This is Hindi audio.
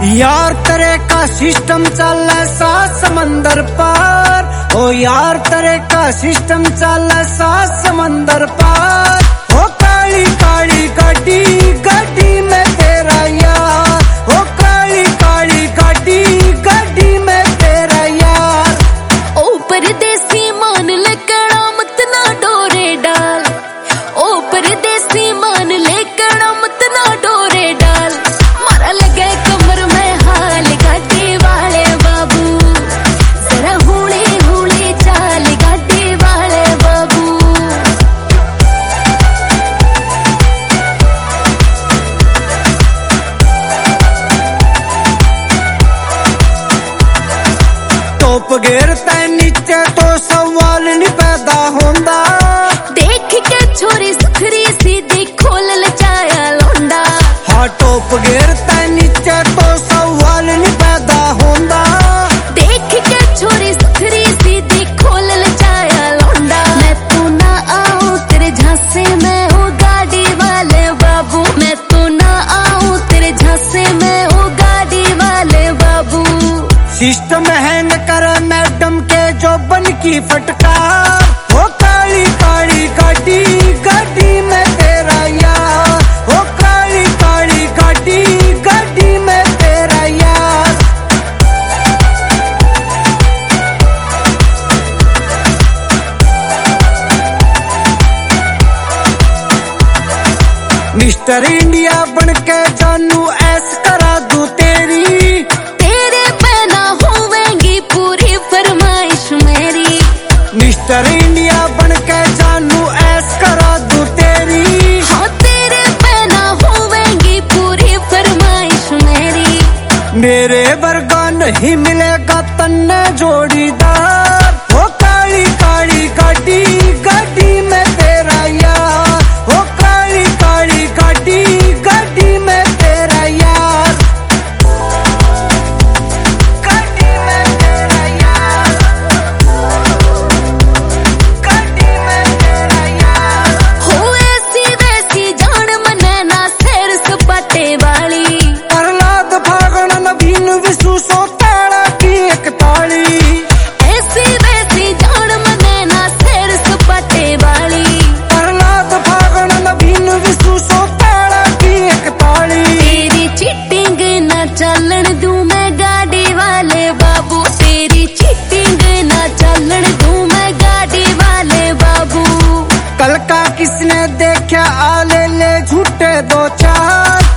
यार तेरे का सिस्टम चल सा समंदर पार, ओ यार तेरे का सिस्टम चल सा समंदर पार। ओ काली काली गाड़ी गाड़ी में तेरा यार, ओ काली काली गाड़ी गाड़ी में तेरा यार। ओ परदेसी मान ले करामत ना डोरे डाल, ओ परदेसी मान ले करामत ना डोरे डाल। मारा लगे कमर में हाल गाड़ी वाले बाबू, जरा हूली हूली चाल गाड़ी वाले बाबू। टॉप गिरता नीचे तो सवाल नहीं पैदा होंदा, देख के छोरी सुखरी सीधी खोल लचाया लौंडा। हाँ टॉप गिरता नीचे तो सवाल नहीं पैदा होंदा, देख के छोरी सुखरी सीधी खोल लचाया लौंडा। मैं तू ना आऊं तेरे झांसे में ओ गाड़ी वाले बाबू, मैं तू ना आऊं तेरे झांसे में ओ गाड़ी वाले बाबू। सिस्टम हैंग कर मैडम के जो बन की फटकार, ओ काली काली गाड़ी गाड़ी में तेरा यार, ओ काली काली गाड़ी गाड़ी में तेरा यार। मिस्टर इंडिया बन के जानू ऐस करा दूं तेरी, तेरे पे ना होवेंगी पूरी फरमाइश मेरी। मिस्टर इंडिया बन के जानू ऐस करा दूं तेरी, हाँ तेरे पे ना होवेंगी पूरी फरमाइश मेरी। मेरे वर्गा नहीं मिलेगा तन्ने जोड़ीदार, ओ काली काली गाड़ी गाड़ी में तेरा यार, ओ काली काली गाड़ी गाड़ी में तेरा यार, गाड़ी में तेरा यार, गाड़ी में तेरा यार। हो ऐसी वैसी जान मने ना सैर सपाटे वाली, प्रहलाद फागण नवीन विशु सो ताड़ा की एक ताली। ऐसी वैसी जान मने ना सैर सपाटे वाली। प्रहलाद फागण नवीन विशु सो ताड़ा की एक ताली। तेरी चीटिंग ना चलन दूं मैं गाड़ी वाले बाबू, तेरी चीटिंग ना चलन दूं मैं गाड़ी वाले बाबू। कल का किसने देखा आले ले झूठे दो चार,